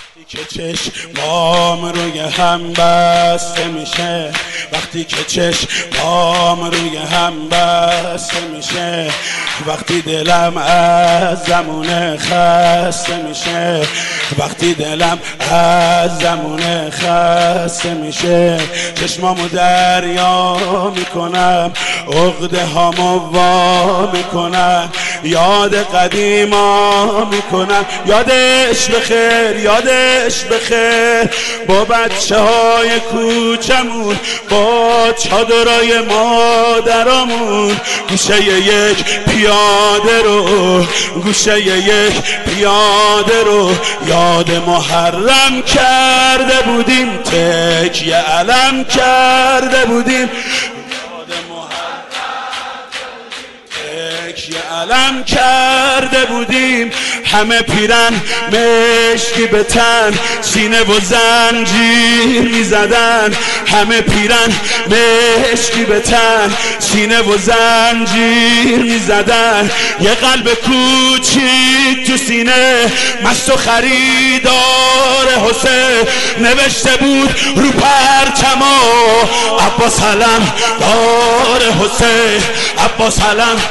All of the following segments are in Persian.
که چشمام روی هم بسته میشه، وقتی که چشمام روی هم بسته میشه، وقتی دلم از زمونه خسته میشه، وقتی دلم از زمونه خسته میشه، چشمامو دریا میکنم، عقده هامو وا میکنم، یاد قدیما میکنم، یادش بخیر یادش بخیر، با بچه های کوچمون، با چادرای مادرامون، گوشه یک پیاده رو، گوشه یک پیاده رو یاد محرم کرده بودیم، تکیه علم کرده بودیم، علم کرده بودیم، همه پیرن مشکی به تن، سینه و زنجیر میزدن، همه پیرن مشکی به تن، سینه و زنجیر میزدن، یه قلب کوچیک تو سینه مست و خریدار حسین، نوشته بود رو پرچما عباس علم دار حسین، عباس علم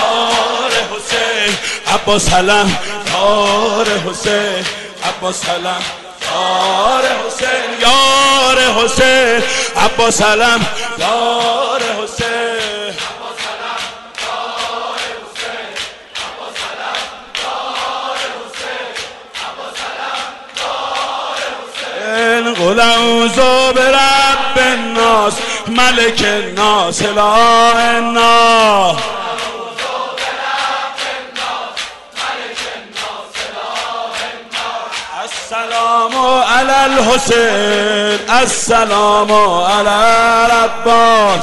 عباس علم دار حسین، عباس علم دار حسین، یار حسین، عباس علم دار حسین، عباس علم دار حسین، عباس علم دار حسین، عباس علم دار حسین. قل اعوذ برب الناس ملک الناس اله الناس، السلام علی الحسین، السلام علی العباس،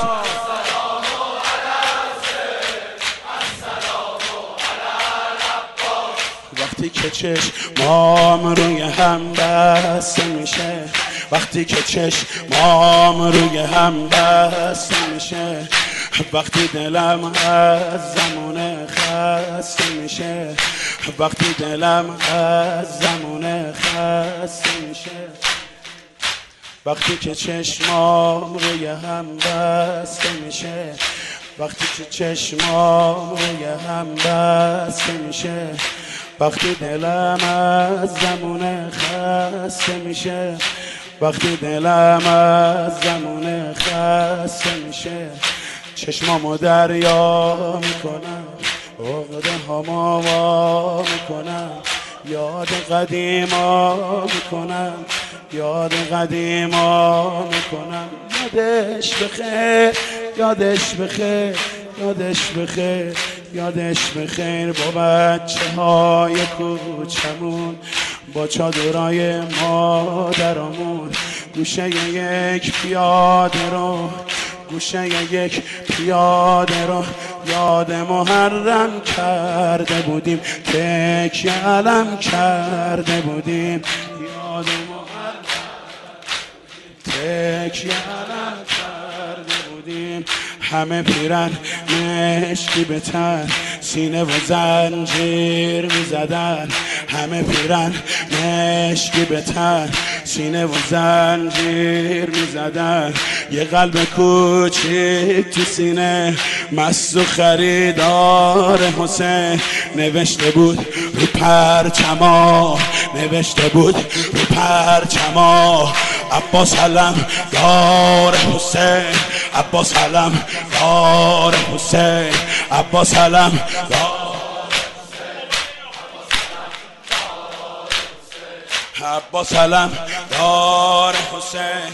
وقتی که چشمام روی هم بسته میشه، وقتی که چشمام روی هم بسته میشه، وقتی دلم از زمونه خسته میشه، وقتی دلم از زمونه خسته میشه، وقتی که چشمام روی هم بسته میشه، وقتی که چشمام روی هم بسته میشه، وقتی دلم از زمونه خسته میشه، وقتی دلم از زمونه خسته میشه، چشمامو دریا میکنم، عقده هامو وا میکنم، یاد قدیما میکنم، یاد قدیما میکنم، یادش بخیر یادش بخیر یادش بخیر یادش بخیر، با بچه های کوچمون، با چادرای مادرامون، گوشه یک پیاده رو، گوشه یک پیاده رو یاد محرم کرده بودیم، تکیه علم کرده بودیم، یاد محرم تکیه علم کرده بودیم، همه پیرن مشکی به تن، سینه و زنجیر میزدن، همه پیرن مشکی به تن، سینه و زنجیر میزدن، یه قلب کوچیک تو سینه مست و خریدار حسین، نوشته بود رو پرچما، نوشته بود رو پرچما عباس علم دار حسین، عباس علم دار حسین، عباس علم دار حسین، عباس علم دار حسین،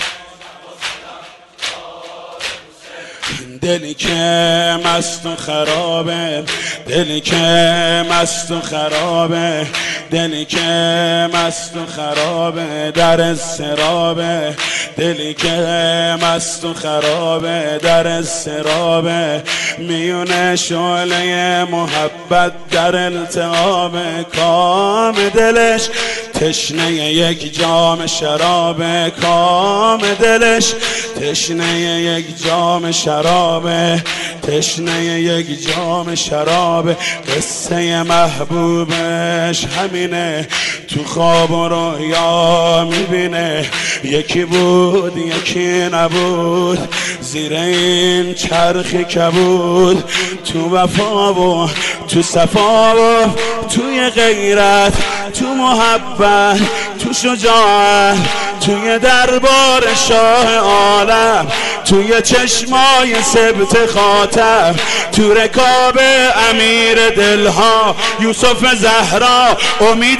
دلی که مست و خرابه، دلی که مست و خرابه، دلی که مست و خرابه در اضطرابه، دلی که مست و خرابه در اضطرابه، میونه شعله محبت در التهاب، کام دلش تشنه یک جام شراب کام دلش، تشنه یک جام شراب، تشنه یک جام شراب. قصه محبوبش همینه، تو خواب و رویا میبینه. یکی بود یکی نبود، زیر این چرخ کبود. تو وفا و تو صفا و توی غیرت، تو محبت، تو شجاعت، توی دربار شاه عالم، توی چشمای سبت خاتم، تو رکاب امیر دلها یوسف زهرا امید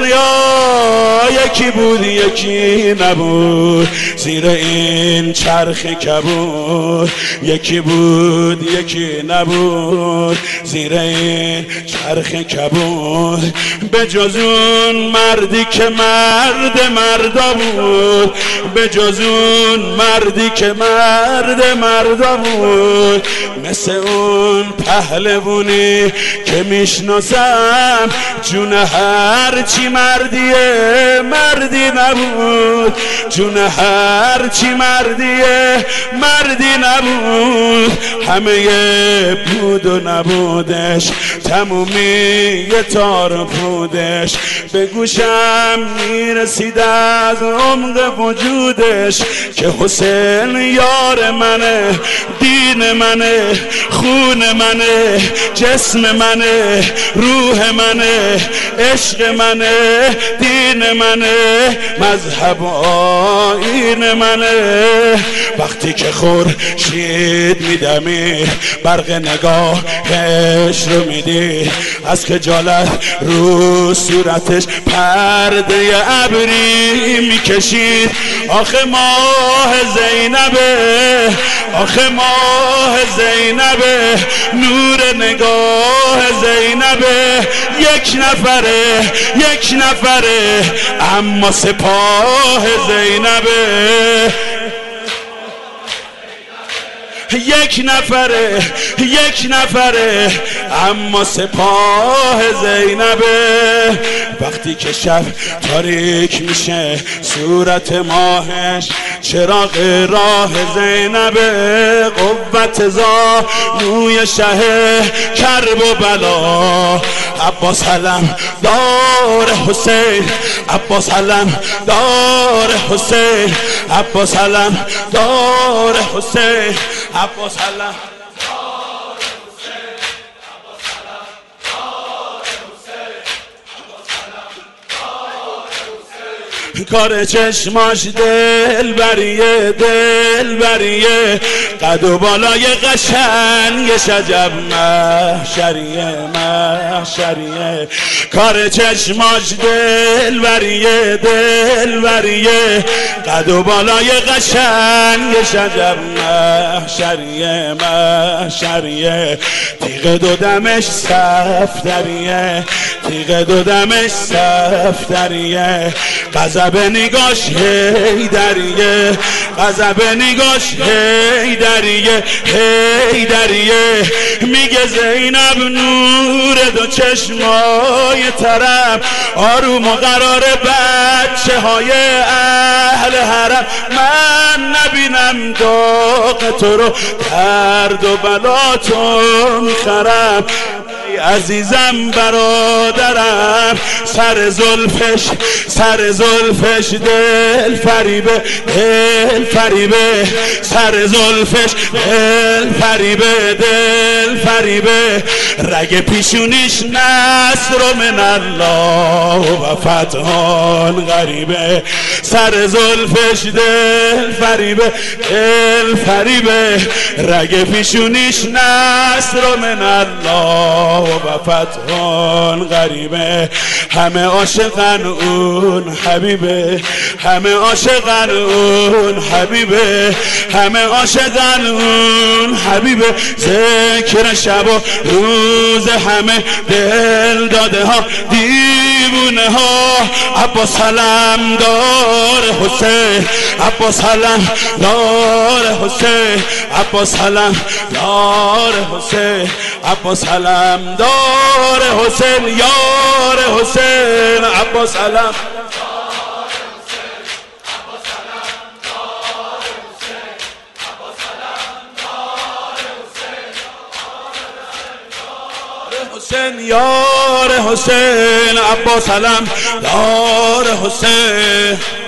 دنیا. یکی بود یکی نبود، زیر این چرخ کبود. یکی بود یکی نبود، زیر این چرخ کبود. به جز اون مردی که مردا بود، به جز اون مردی که مردا بود. مثل اون پهلوونی که میشناسم، جون هرچی مردیه مردی نبود. جون هرچی مردیه مردی نبود. همه بود و نبودش، تمومی تار پودش. به گوشم میرسید از عمق وجودش که حسین یار منه، دین منه، خون منه، جسم منه، روح منه، عشق منه، دین منه، مذهب و آیین منه. وقتی که خورشید میدمید، برق نگاهش رو میدید، از خجالت رو صورتش پرده ابری میکشید. آخه ماه زینبه، آخه ماه زینبه، نور نگاه زینبه. یک نفره یک نفره، اما سپاه زینبه. یک نفره یک نفره، اما سپاه زینبه. وقتی که شب تاریک میشه، صورت ماهش چراغ راه زینبه. قوت زانوی شه کرب و بلا، عباس علم دار حسین، عباس علم دار حسین، عباس علم دار حسین، عباس علم. کار چشماش دل بریه، دل بریه، قد و بالای قشنگش عجب محشریه، محشریه. کار چشماش دل بریه، دل بریه، قد و بالای قشنگش عجب محشریه، محشریه. تیغ دو دمش صفدریه، تیغ دو دمش صفدریه. غضب نگاش حیدریه، غضب نگاش حیدریه، حیدریه. میگه زینب نور دو چشمای ترم، آروم و قرار بچه های اهل حرم. من نبینم داغ تو رو، درد و بلا تو میخرم. عزیزم برادرم، سر زلفش، سر زلفش دل فریبه، دل فریبه. سر زلفش دل فریبه، دل فریبه. رگ پیشونیش نصر من الله و فتحان غریبه. سر زلفش دل فریبه، دل فریبه. رگ پیشونیش نصر من الله و فتحان غریبه. همه عاشقن اون حبیبه، همه عاشقن اون حبیبه، همه عاشقن اون حبیبه. ذکر شب و روز همه دل داده ها، دیوونه ها. عباس علم دار حسین، عباس علم دار حسین، عباس علم دار حسین، عباس علم دار حسین، یار حسین، عباس علم. حسین یار حسین عباس علم یار حسین